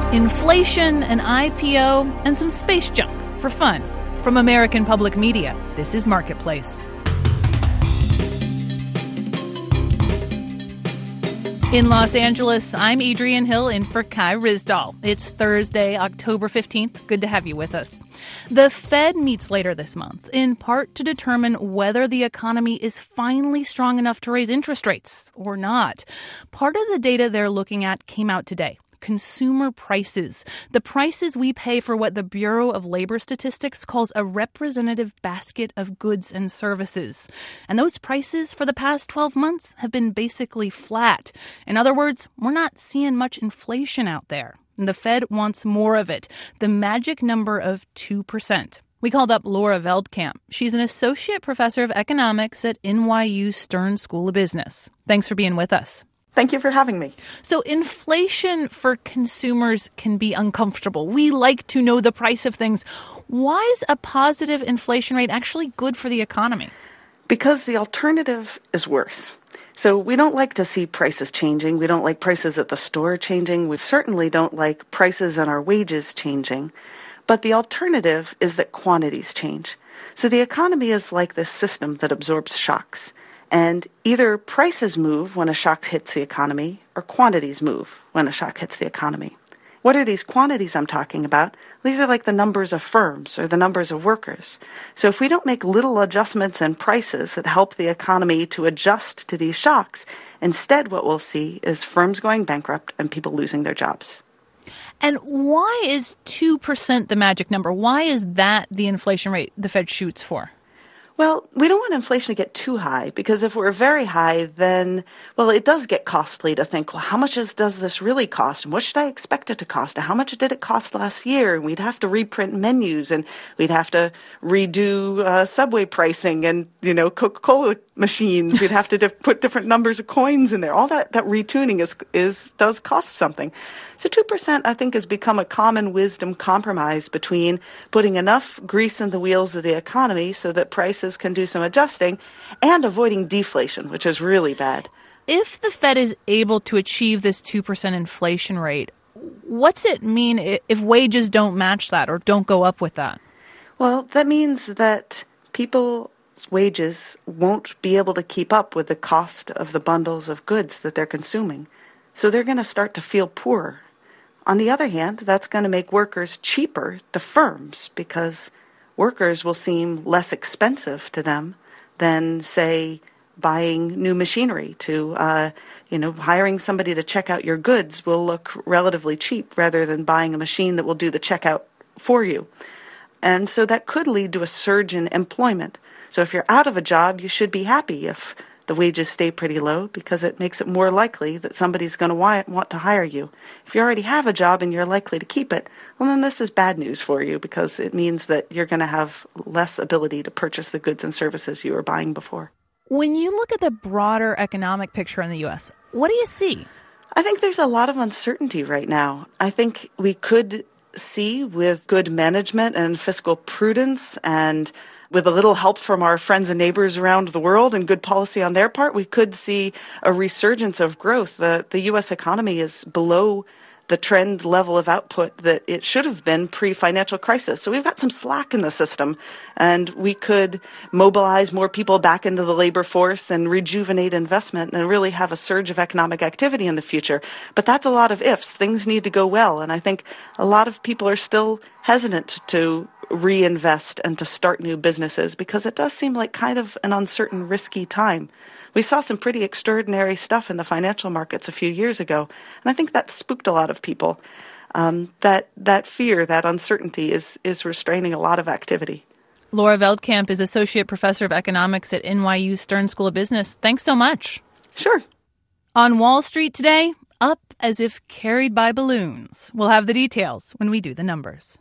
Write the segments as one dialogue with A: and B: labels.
A: Inflation, an IPO, and some space junk for fun. From American Public Media, this is Marketplace. In Los Angeles, I'm Adrienne Hill in for Kai Ryssdal. It's Thursday, October 15th. Good to have you with us. The Fed meets later this month, in part to determine whether the economy is finally strong enough to raise interest rates or not. Part of the data they're looking at came out today. Consumer prices, the prices we pay for what the Bureau of Labor Statistics calls a representative basket of goods and services. And those prices for the past 12 months have been basically flat. In other words, we're not seeing much inflation out there. And the Fed wants more of it, the magic number of 2%. We called up Laura Veldkamp. She's an associate professor of economics at NYU Stern School of Business. Thanks for being with us.
B: Thank you for having me.
A: So inflation for consumers can be uncomfortable. We like to know the price of things. Why is a positive inflation rate actually good for the economy?
B: Because the alternative is worse. So we don't like to see prices changing. We don't like prices at the store changing. We certainly don't like prices on our wages changing. But the alternative is that quantities change. So the economy is like this system that absorbs shocks. And either prices move when a shock hits the economy or quantities move when a shock hits the economy. What are these quantities I'm talking about? These are like the numbers of firms or the numbers of workers. So if we don't make little adjustments in prices that help the economy to adjust to these shocks, instead what we'll see is firms going bankrupt and people losing their jobs.
A: And why is 2% the magic number? Why is that the inflation rate the Fed shoots for?
B: Well, we don't want inflation to get too high, because if we're very high, then, well, it does get costly to think, well, how much does this really cost? And what should I expect it to cost? And how much did it cost last year? And we'd have to reprint menus, and we'd have to redo Subway pricing and, Coca-Cola machines. We'd have to put different numbers of coins in there. All that retuning does cost something. So 2%, I think, has become a common wisdom compromise between putting enough grease in the wheels of the economy so that prices can do some adjusting and avoiding deflation, which is really bad.
A: If the Fed is able to achieve this 2% inflation rate, what's it mean if wages don't match that or don't go up with that?
B: Well, that means that people's wages won't be able to keep up with the cost of the bundles of goods that they're consuming. So they're going to start to feel poorer. On the other hand, that's going to make workers cheaper to firms, because workers will seem less expensive to them than, say, buying new machinery. Hiring somebody to check out your goods will look relatively cheap rather than buying a machine that will do the checkout for you. And so that could lead to a surge in employment. So if you're out of a job, you should be happy if the wages stay pretty low, because it makes it more likely that somebody's going to want to hire you. If you already have a job and you're likely to keep it, well, then this is bad news for you, because it means that you're going to have less ability to purchase the goods and services you were buying before.
A: When you look at the broader economic picture in the U.S., what do you see?
B: I think there's a lot of uncertainty right now. I think we could see, with good management and fiscal prudence and with a little help from our friends and neighbors around the world and good policy on their part, we could see a resurgence of growth. The U.S. economy is below the trend level of output that it should have been pre-financial crisis. So we've got some slack in the system, and we could mobilize more people back into the labor force and rejuvenate investment and really have a surge of economic activity in the future. But that's a lot of ifs. Things need to go well, and I think a lot of people are still hesitant to reinvest and to start new businesses, because it does seem like kind of an uncertain, risky time. We saw some pretty extraordinary stuff in the financial markets a few years ago, and I think that spooked a lot of people. That fear, that uncertainty is restraining a lot of activity.
A: Laura Veldkamp is Associate Professor of Economics at NYU Stern School of Business. Thanks so much.
B: Sure.
A: On Wall Street today, up as if carried by balloons. We'll have the details when we do the numbers.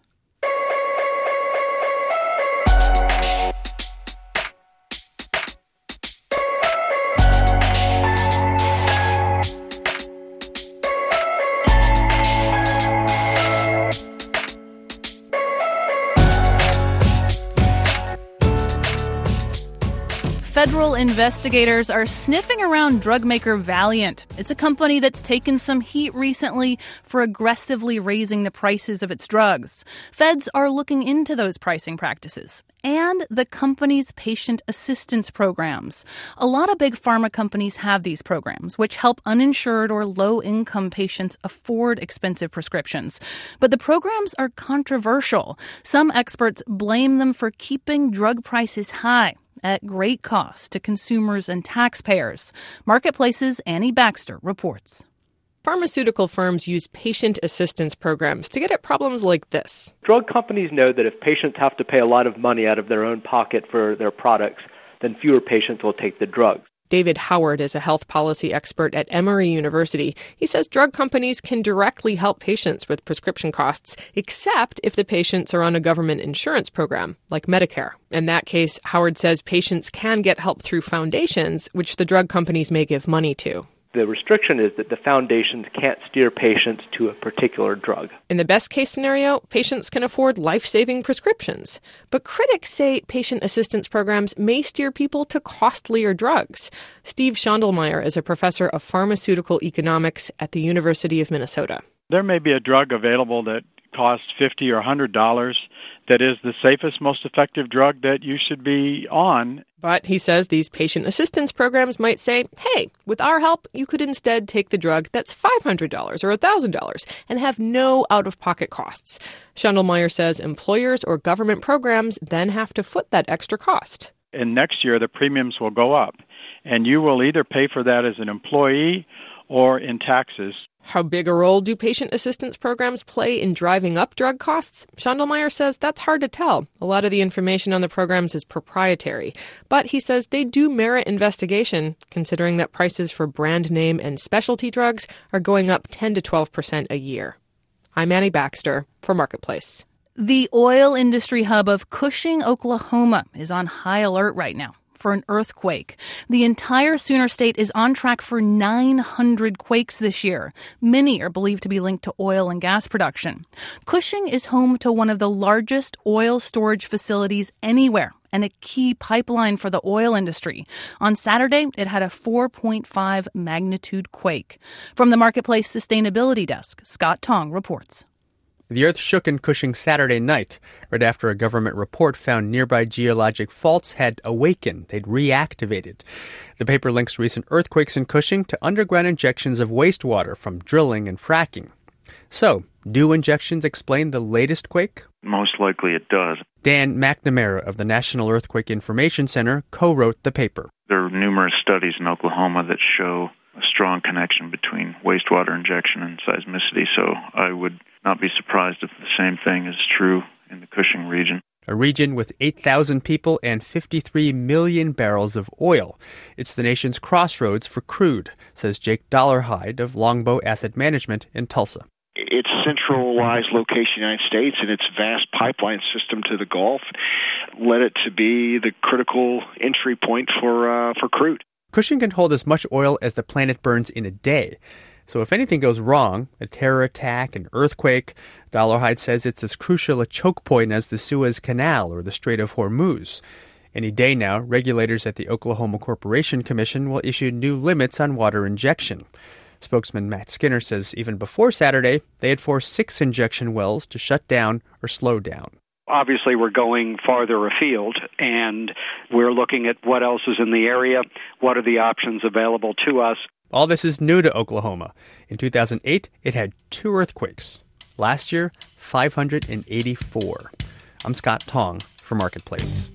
A: Federal investigators are sniffing around drug maker Valeant. It's a company that's taken some heat recently for aggressively raising the prices of its drugs. Feds are looking into those pricing practices and the company's patient assistance programs. A lot of big pharma companies have these programs, which help uninsured or low-income patients afford expensive prescriptions. But the programs are controversial. Some experts blame them for keeping drug prices high at great cost to consumers and taxpayers. Marketplace's Annie Baxter reports.
C: Pharmaceutical firms use patient assistance programs to get at problems like this.
D: Drug companies know that if patients have to pay a lot of money out of their own pocket for their products, then fewer patients will take the drugs.
C: David Howard is a health policy expert at Emory University. He says drug companies can directly help patients with prescription costs, except if the patients are on a government insurance program, like Medicare. In that case, Howard says patients can get help through foundations, which the drug companies may give money to.
D: The restriction is that the foundations can't steer patients to a particular drug.
C: In the best case scenario, patients can afford life-saving prescriptions. But critics say patient assistance programs may steer people to costlier drugs. Steve Schondelmeyer is a professor of pharmaceutical economics at the University of Minnesota.
E: There may be a drug available that costs $50 or $100 that is the safest, most effective drug that you should be on.
C: But he says these patient assistance programs might say, hey, with our help, you could instead take the drug that's $500 or $1,000 and have no out-of-pocket costs. Schondelmeyer says employers or government programs then have to foot that extra cost.
E: And next year, the premiums will go up, and you will either pay for that as an employee or in taxes.
C: How big a role do patient assistance programs play in driving up drug costs? Schondelmeyer says that's hard to tell. A lot of the information on the programs is proprietary. But he says they do merit investigation, considering that prices for brand name and specialty drugs are going up 10 to 12% a year. I'm Annie Baxter for Marketplace.
A: The oil industry hub of Cushing, Oklahoma is on high alert right now for an earthquake. The entire Sooner State is on track for 900 quakes this year. Many are believed to be linked to oil and gas production. Cushing is home to one of the largest oil storage facilities anywhere and a key pipeline for the oil industry. On Saturday, it had a 4.5 magnitude quake. From the Marketplace Sustainability Desk, Scott Tong reports.
F: The earth shook in Cushing Saturday night, right after a government report found nearby geologic faults had awakened. They'd reactivated. The paper links recent earthquakes in Cushing to underground injections of wastewater from drilling and fracking. So, do injections explain the latest quake?
G: Most likely it does.
F: Dan McNamara of the National Earthquake Information Center co-wrote the paper.
G: There are numerous studies in Oklahoma that show a strong connection between wastewater injection and seismicity, so I would not be surprised if the same thing is true in the Cushing region.
F: A region with 8,000 people and 53 million barrels of oil. It's the nation's crossroads for crude, says Jake Dollarhide of Longbow Asset Management in Tulsa.
H: Its centralized location in the United States and its vast pipeline system to the Gulf led it to be the critical entry point for crude.
F: Cushing can hold as much oil as the planet burns in a day. So if anything goes wrong, a terror attack, an earthquake, Dollarhide says it's as crucial a choke point as the Suez Canal or the Strait of Hormuz. Any day now, regulators at the Oklahoma Corporation Commission will issue new limits on water injection. Spokesman Matt Skinner says even before Saturday, they had forced 6 injection wells to shut down or slow down.
I: Obviously, we're going farther afield, and we're looking at what else is in the area, what are the options available to us.
F: All this is new to Oklahoma. In 2008, it had 2 earthquakes. Last year, 584. I'm Scott Tong for Marketplace.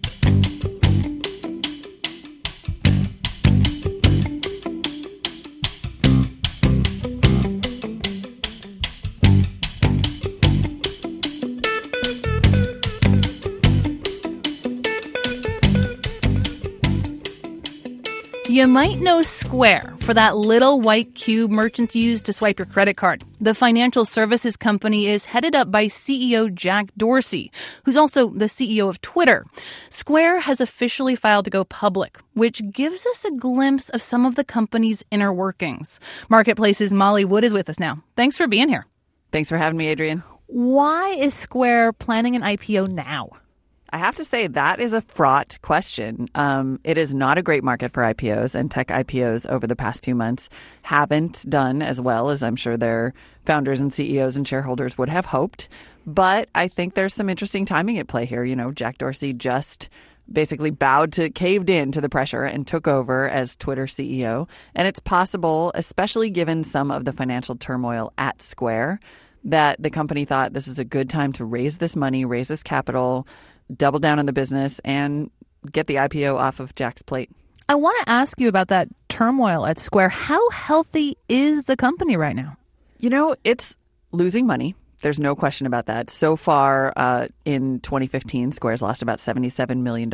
A: You might know Square for that little white cube merchants use to swipe your credit card. The financial services company is headed up by CEO Jack Dorsey, who's also the CEO of Twitter. Square has officially filed to go public, which gives us a glimpse of some of the company's inner workings. Marketplace's Molly Wood is with us now. Thanks for being here.
J: Thanks for having me, Adrian.
A: Why is Square planning an IPO now?
J: I have to say that is a fraught question. It is not a great market for IPOs, and tech IPOs over the past few months haven't done as well as I'm sure their founders and CEOs and shareholders would have hoped. But I think there's some interesting timing at play here. You know, Jack Dorsey just basically caved in to the pressure and took over as Twitter CEO. And it's possible, especially given some of the financial turmoil at Square, that the company thought this is a good time to raise this money, raise this capital, double down on the business, and get the IPO off of Jack's plate.
A: I want to ask you about that turmoil at Square. How healthy is the company right now?
J: You know, it's losing money. There's no question about that. So far in 2015, Square's lost about $77 million.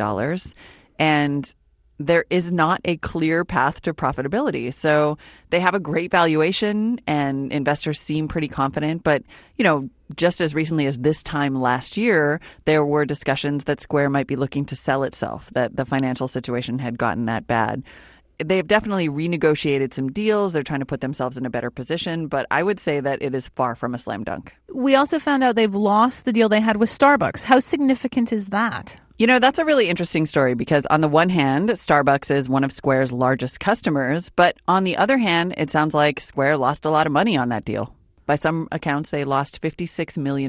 J: And there is not a clear path to profitability. So they have a great valuation and investors seem pretty confident. But, you know, just as recently as this time last year, there were discussions that Square might be looking to sell itself, that the financial situation had gotten that bad. They've definitely renegotiated some deals. They're trying to put themselves in a better position. But I would say that it is far from a slam dunk.
A: We also found out they've lost the deal they had with Starbucks. How significant is that?
J: You know, that's a really interesting story because on the one hand, Starbucks is one of Square's largest customers. But on the other hand, it sounds like Square lost a lot of money on that deal. By some accounts, they lost $56 million.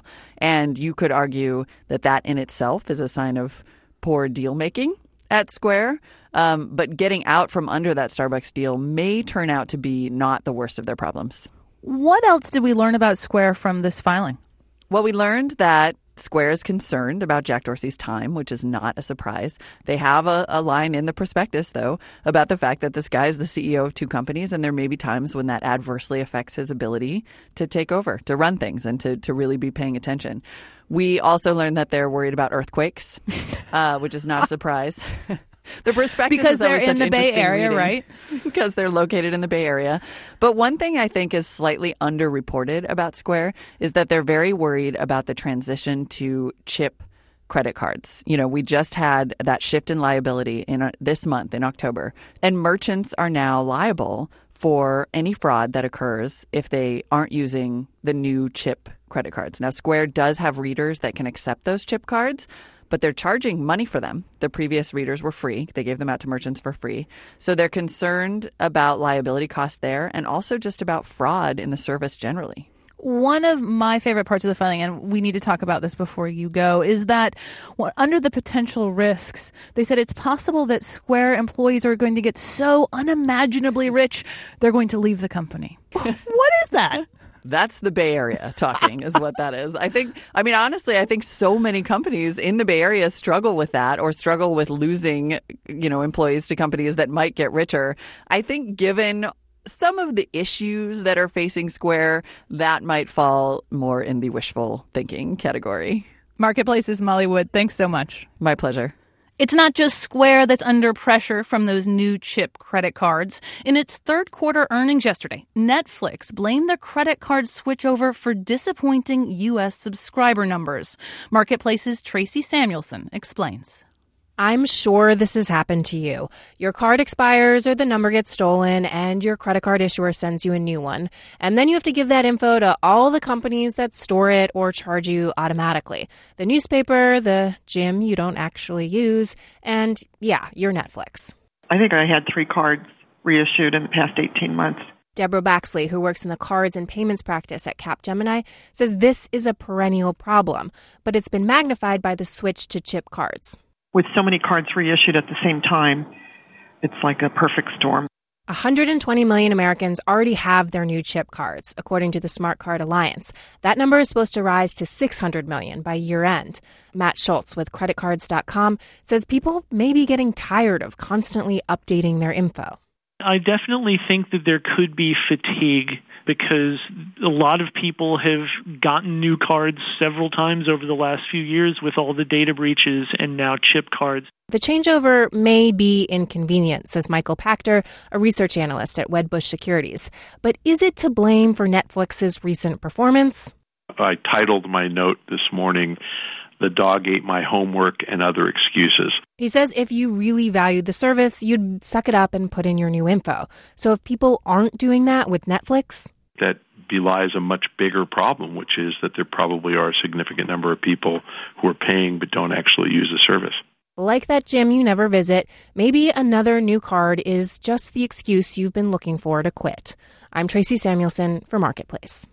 J: And you could argue that that in itself is a sign of poor deal making at Square. But getting out from under that Starbucks deal may turn out to be not the worst of their problems.
A: What else did we learn about Square from this filing?
J: Well, we learned that Square is concerned about Jack Dorsey's time, which is not a surprise. They have a line in the prospectus, though, about the fact that this guy is the CEO of two companies, and there may be times when that adversely affects his ability to take over, to run things, and to really be paying attention. We also learned that they're worried about earthquakes, which is not a surprise. The prospectus
A: because
J: is always
A: they're in
J: such
A: the Bay Area,
J: reading,
A: right?
J: Because they're located in the Bay Area. But one thing I think is slightly underreported about Square is that they're very worried about the transition to chip credit cards. You know, we just had that shift in liability in this month in October, and merchants are now liable for any fraud that occurs if they aren't using the new chip credit cards. Now, Square does have readers that can accept those chip cards, but they're charging money for them. The previous readers were free. They gave them out to merchants for free. So they're concerned about liability costs there and also just about fraud in the service generally.
A: One of my favorite parts of the filing, and we need to talk about this before you go, is that under the potential risks, they said it's possible that Square employees are going to get so unimaginably rich, they're going to leave the company. What is that?
J: That's the Bay Area talking is what that is. Honestly, I think so many companies in the Bay Area struggle with that or struggle with losing, employees to companies that might get richer. I think given some of the issues that are facing Square, that might fall more in the wishful thinking category.
A: Marketplace's Molly Wood, thanks so much.
J: My pleasure.
A: It's not just Square that's under pressure from those new chip credit cards. In its third quarter earnings yesterday, Netflix blamed their credit card switchover for disappointing U.S. subscriber numbers. Marketplace's Tracy Samuelson explains.
K: I'm sure this has happened to you. Your card expires or the number gets stolen and your credit card issuer sends you a new one. And then you have to give that info to all the companies that store it or charge you automatically. The newspaper, the gym you don't actually use, and your Netflix.
L: I think I had 3 cards reissued in the past 18 months.
K: Deborah Baxley, who works in the cards and payments practice at Capgemini, says this is a perennial problem, but it's been magnified by the switch to chip cards.
L: With so many cards reissued at the same time, it's like a perfect storm.
K: 120 million Americans already have their new chip cards, according to the Smart Card Alliance. That number is supposed to rise to 600 million by year end. Matt Schultz with creditcards.com says people may be getting tired of constantly updating their info.
M: I definitely think that there could be fatigue because a lot of people have gotten new cards several times over the last few years with all the data breaches and now chip cards.
K: The changeover may be inconvenient, says Michael Pachter, a research analyst at Wedbush Securities. But is it to blame for Netflix's recent performance?
N: I titled my note this morning, "The Dog Ate My Homework and Other Excuses."
K: He says if you really valued the service, you'd suck it up and put in your new info. So if people aren't doing that with Netflix,
N: that belies a much bigger problem, which is that there probably are a significant number of people who are paying but don't actually use the service.
K: Like that gym you never visit, maybe another new card is just the excuse you've been looking for to quit. I'm Tracy Samuelson for Marketplace.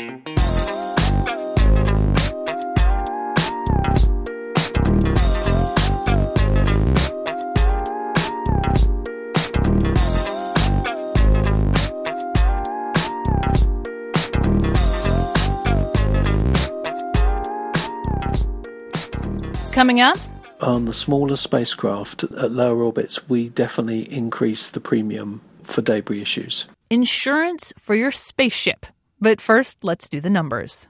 A: Coming up,
O: on the smaller spacecraft at lower orbits, we definitely increase the premium for debris issues.
A: insurance for your spaceship. But first, let's do the numbers.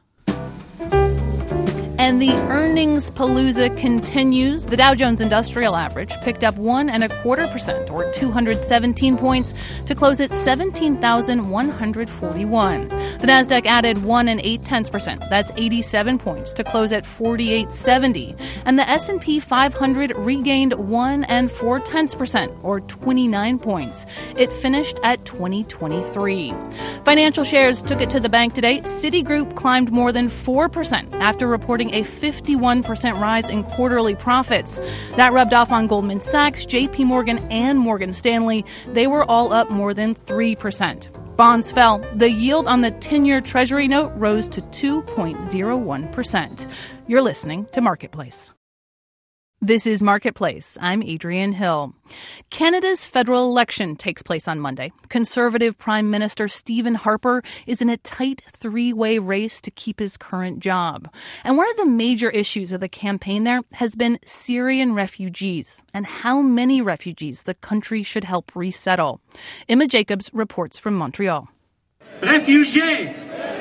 A: And the earnings palooza continues. The Dow Jones Industrial Average picked up 1.25%, or 217 points, to close at 17,141. The Nasdaq added 1.8%. That's 87 points, to close at 4870. And the S&P 500 regained 1.4%, or 29 points. It finished at 2023. Financial shares took it to the bank today. Citigroup climbed more than 4% after reporting a 51% rise in quarterly profits. That rubbed off on Goldman Sachs, JP Morgan, and Morgan Stanley. They were all up more than 3%. Bonds fell. The yield on the 10-year Treasury note rose to 2.01%. You're listening to Marketplace. This is Marketplace. I'm Adrienne Hill. Canada's federal election takes place on Monday. Conservative Prime Minister Stephen Harper is in a tight three-way race to keep his current job. And one of the major issues of the campaign there has been Syrian refugees and how many refugees the country should help resettle. Emma Jacobs reports from Montreal.
P: Refugee!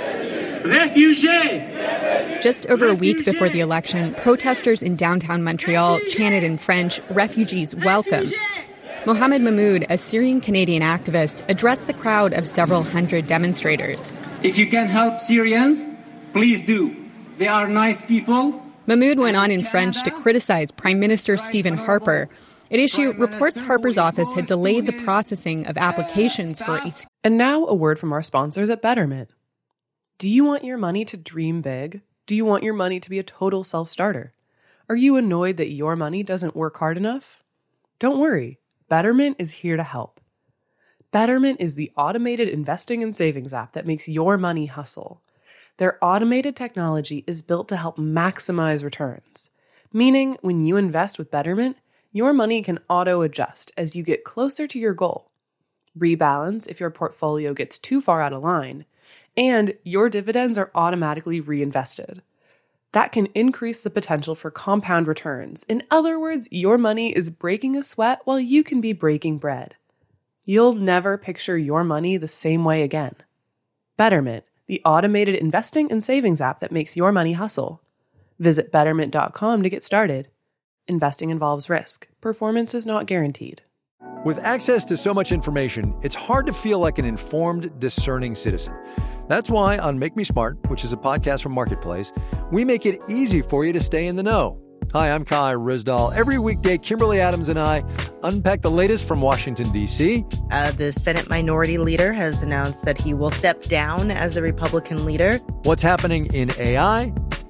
P: Refugee!
Q: Just over a week before the election, protesters in downtown Montreal chanted in French, "Refugees, welcome." Mohamed Mahmoud, a Syrian-Canadian activist, addressed the crowd of several hundred demonstrators.
P: If you can help Syrians, please do. They are nice people.
Q: Mahmoud went on in French to criticize Prime Minister Stephen Harper. At issue, reports Harper's office had delayed the processing of applications for a...
R: And now a word from our sponsors at Betterment. Do you want your money to dream big? Do you want your money to be a total self-starter? Are you annoyed that your money doesn't work hard enough? Don't worry, Betterment is here to help. Betterment is the automated investing and savings app that makes your money hustle. Their automated technology is built to help maximize returns, meaning when you invest with Betterment, your money can auto-adjust as you get closer to your goal, rebalance if your portfolio gets too far out of line, and your dividends are automatically reinvested. That can increase the potential for compound returns. In other words, your money is breaking a sweat while you can be breaking bread. You'll never picture your money the same way again. Betterment, the automated investing and savings app that makes your money hustle. Visit Betterment.com to get started. Investing involves risk. Performance is not guaranteed.
S: With access to so much information, it's hard to feel like an informed, discerning citizen. That's why on Make Me Smart, which is a podcast from Marketplace, we make it easy for you to stay in the know. Hi, I'm Kai Ryssdal. Every weekday, Kimberly Adams and I unpack the latest from Washington, D.C.
T: The Senate Minority Leader has announced that he will step down as the Republican leader.
S: What's happening in AI?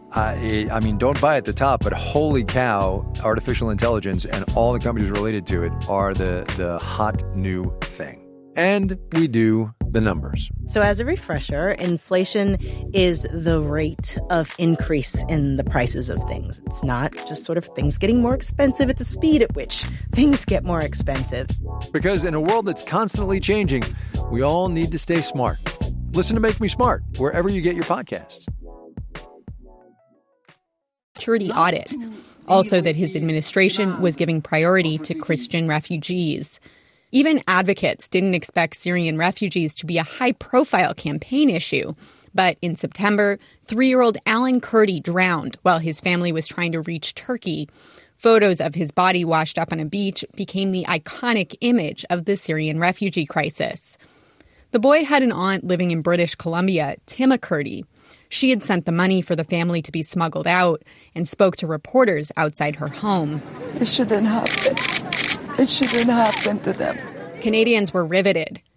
S: I mean, don't buy at the top, but holy cow, artificial intelligence and all the companies related to it are the hot new thing. And we do the numbers.
T: So as a refresher, inflation is the rate of increase in the prices of things. It's not just sort of things getting more expensive. It's the speed at which things get more expensive.
S: Because in a world that's constantly changing, we all need to stay smart. Listen to Make Me Smart wherever you get your podcasts.
Q: Security audit. Also that his administration was giving priority to Christian refugees. Even advocates didn't expect Syrian refugees to be a high-profile campaign issue. But in September, 3-year-old Alan Kurdi drowned while his family was trying to reach Turkey. Photos of his body washed up on a beach became the iconic image of the Syrian refugee crisis. The boy had an aunt living in British Columbia, Tima Kurdi. She had sent the money for the family to be smuggled out and spoke to reporters outside her home.
U: It shouldn't happen. It shouldn't happen to them.
Q: Canadians were riveted.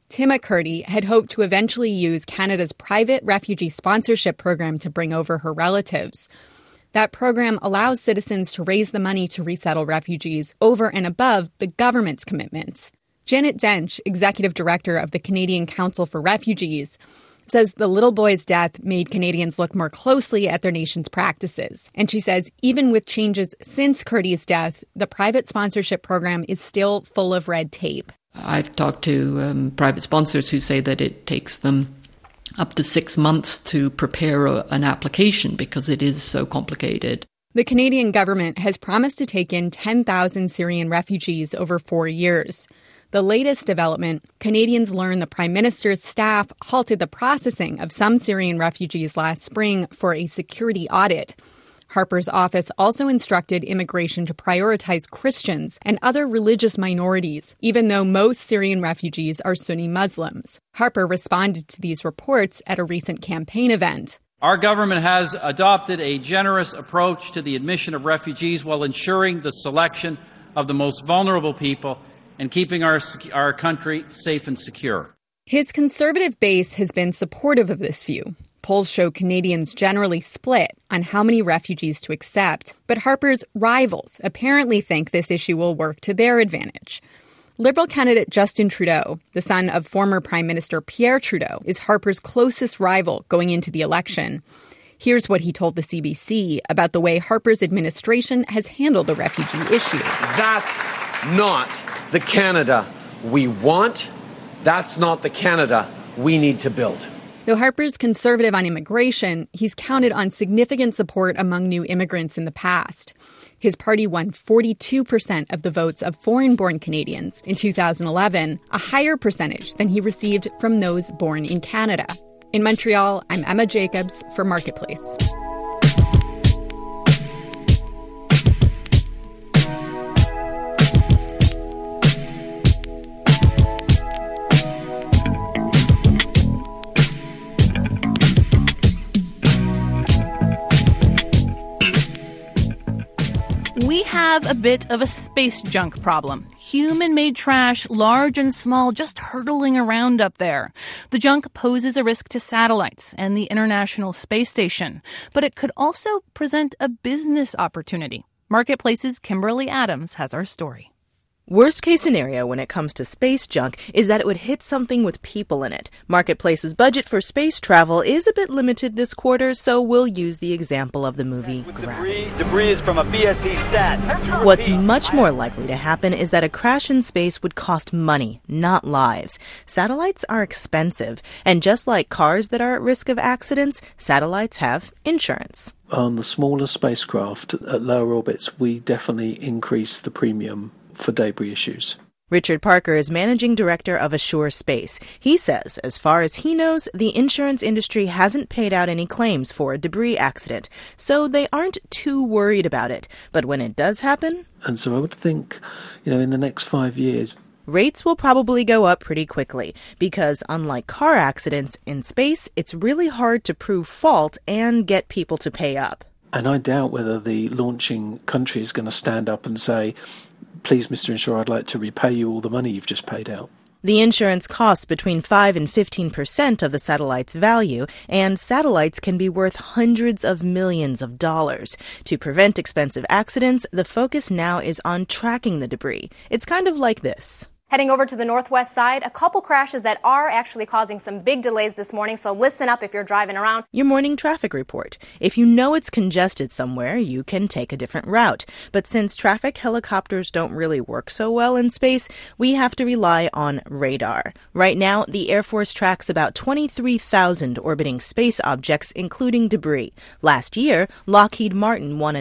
Q: Tim McCurdy had hoped to eventually use Canada's private refugee sponsorship program to bring over her relatives. That program allows citizens to raise the money to resettle refugees over and above the government's commitments. Janet Dench, executive director of the Canadian Council for Refugees, says the little boy's death made Canadians look more closely at their nation's practices. And she says even with changes since Curdy's death, the private sponsorship program is still full of red tape.
U: I've talked to private sponsors who say that it takes them up to 6 months to prepare an application because it is so complicated.
Q: The Canadian government has promised to take in 10,000 Syrian refugees over 4 years. The latest development, Canadians learned the Prime Minister's staff halted the processing of some Syrian refugees last spring for a security audit. Harper's office also instructed immigration to prioritize Christians and other religious minorities, even though most Syrian refugees are Sunni Muslims. Harper responded to these reports at a recent campaign event.
V: Our government has adopted a generous approach to the admission of refugees while ensuring the selection of the most vulnerable people and keeping our country safe and secure.
Q: His conservative base has been supportive of this view. Polls show Canadians generally split on how many refugees to accept, but Harper's rivals apparently think this issue will work to their advantage. Liberal candidate Justin Trudeau, the son of former Prime Minister Pierre Trudeau, is Harper's closest rival going into the election. Here's what he told the CBC about the way Harper's administration has handled the refugee issue.
W: That's not the Canada we want. That's not the Canada we need to build.
Q: Though Harper's conservative on immigration, he's counted on significant support among new immigrants in the past. His party won 42% of the votes of foreign-born Canadians in 2011, a higher percentage than he received from those born in Canada. In Montreal, I'm Emma Jacobs for Marketplace.
A: We have a bit of a space junk problem. Human-made trash, large and small, just hurtling around up there. The junk poses a risk to satellites and the International Space Station, but it could also present a business opportunity. Marketplace's Kimberly Adams has our story.
T: Worst case scenario when it comes to space junk is that it would hit something with people in it. Marketplace's budget for space travel is a bit limited this quarter, so we'll use the example of the movie Gravity.
X: Debris is from a BSC sat.
T: What's much more likely to happen is that a crash in space would cost money, not lives. Satellites are expensive, and just like cars that are at risk of accidents, satellites have insurance.
O: On the smaller spacecraft at lower orbits, we definitely increase the premium for debris issues.
T: Richard Parker is managing director of Assure Space. He says, as far as he knows, the insurance industry hasn't paid out any claims for a debris accident, so they aren't too worried about it. But when it does happen...
O: And so I would think, in the next 5 years...
T: rates will probably go up pretty quickly, because unlike car accidents, in space, it's really hard to prove fault and get people to pay up.
O: And I doubt whether the launching country is going to stand up and say, please, Mr. Insurer, I'd like to repay you all the money you've just paid out.
T: The insurance costs between 5 and 15% of the satellite's value, and satellites can be worth hundreds of millions of dollars. To prevent expensive accidents, the focus now is on tracking the debris. It's kind of like this.
Y: Heading over to the northwest side, a couple crashes that are actually causing some big delays this morning, so listen up if you're driving around.
T: Your morning traffic report. If you know it's congested somewhere, you can take a different route. But since traffic helicopters don't really work so well in space, we have to rely on radar. Right now, the Air Force tracks about 23,000 orbiting space objects, including debris. Last year, Lockheed Martin won a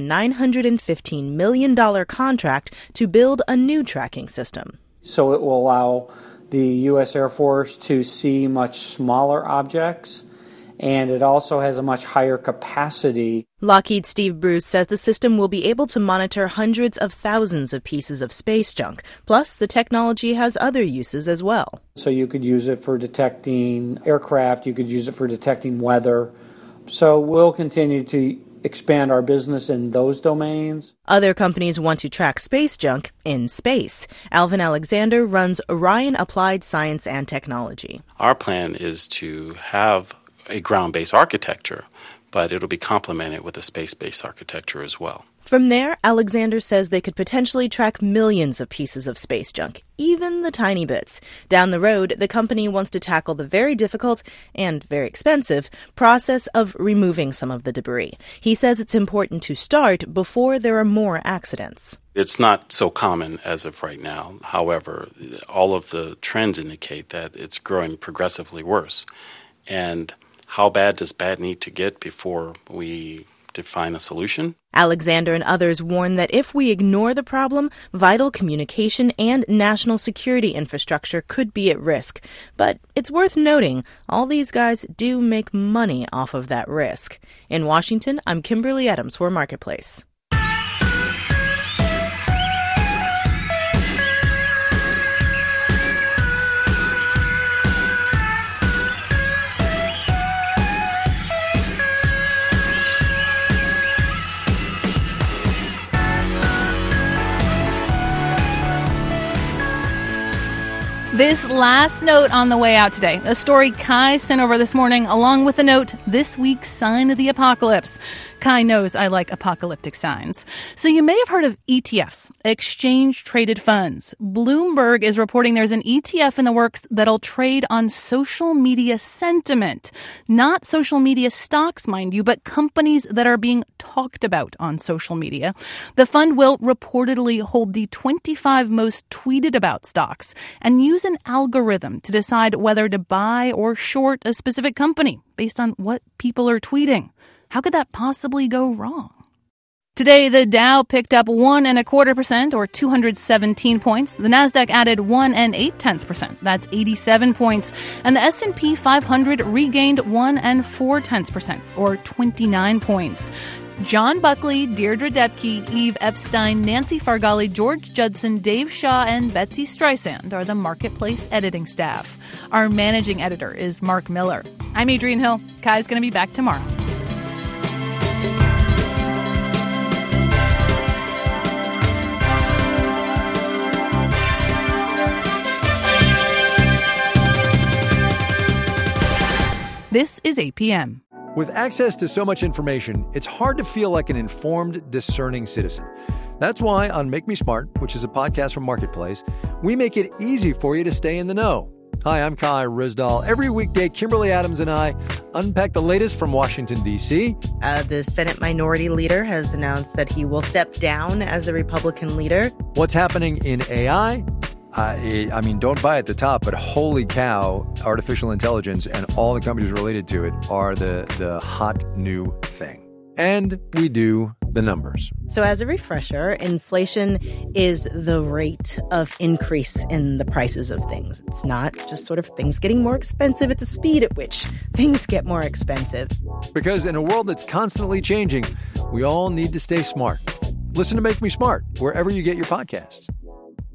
T: $915 million contract to build a new tracking system.
Z: So it will allow the U.S. Air Force to see much smaller objects, and it also has a much higher capacity.
T: Lockheed's Steve Bruce says the system will be able to monitor hundreds of thousands of pieces of space junk. Plus, the technology has other uses as well.
Z: So you could use it for detecting aircraft, you could use it for detecting weather. So we'll continue to expand our business in those domains.
T: Other companies want to track space junk in space. Alvin Alexander runs Orion Applied Science and Technology.
B: Our plan is to have a ground-based architecture, but it'll be complemented with a space-based architecture as well.
T: From there, Alexander says they could potentially track millions of pieces of space junk, even the tiny bits. Down the road, the company wants to tackle the very difficult and very expensive process of removing some of the debris. He says it's important to start before there are more accidents.
B: It's not so common as of right now. However, all of the trends indicate that it's growing progressively worse. And how bad does bad need to get before we define a solution?
T: Alexander and others warn that if we ignore the problem, vital communication and national security infrastructure could be at risk. But it's worth noting, all these guys do make money off of that risk. In Washington, I'm Kimberly Adams for Marketplace.
A: This last note on the way out today, a story Kai sent over this morning, along with the note, this week's sign of the apocalypse. Kai knows I like apocalyptic signs. So you may have heard of ETFs, exchange-traded funds. Bloomberg is reporting there's an ETF in the works that'll trade on social media sentiment. Not social media stocks, mind you, but companies that are being talked about on social media. The fund will reportedly hold the 25 most tweeted about stocks and use an algorithm to decide whether to buy or short a specific company based on what people are tweeting. How could that possibly go wrong? Today, the Dow picked up 1.25% or 217 points. The Nasdaq added 1.8%. That's 87 points. And the S&P 500 regained 1.4% or 29 points. John Buckley, Deirdre Debke, Eve Epstein, Nancy Fargali, George Judson, Dave Shaw, and Betsy Streisand are the Marketplace editing staff. Our managing editor is Mark Miller. I'm Adrienne Hill. Kai's going to be back tomorrow. This is APM.
S: With access to so much information, it's hard to feel like an informed, discerning citizen. That's why on Make Me Smart, which is a podcast from Marketplace, we make it easy for you to stay in the know. Hi, I'm Kai Ryssdal. Every weekday, Kimberly Adams and I unpack the latest from Washington, D.C.
T: The Senate Minority Leader has announced that he will step down as the Republican leader.
S: What's happening in AI? I mean, don't buy at the top, but holy cow, artificial intelligence and all the companies related to it are the hot new thing. And we do the numbers.
T: So as a refresher, inflation is the rate of increase in the prices of things. It's not just sort of things getting more expensive. It's the speed at which things get more expensive.
S: Because in a world that's constantly changing, we all need to stay smart. Listen to Make Me Smart wherever you get your podcasts.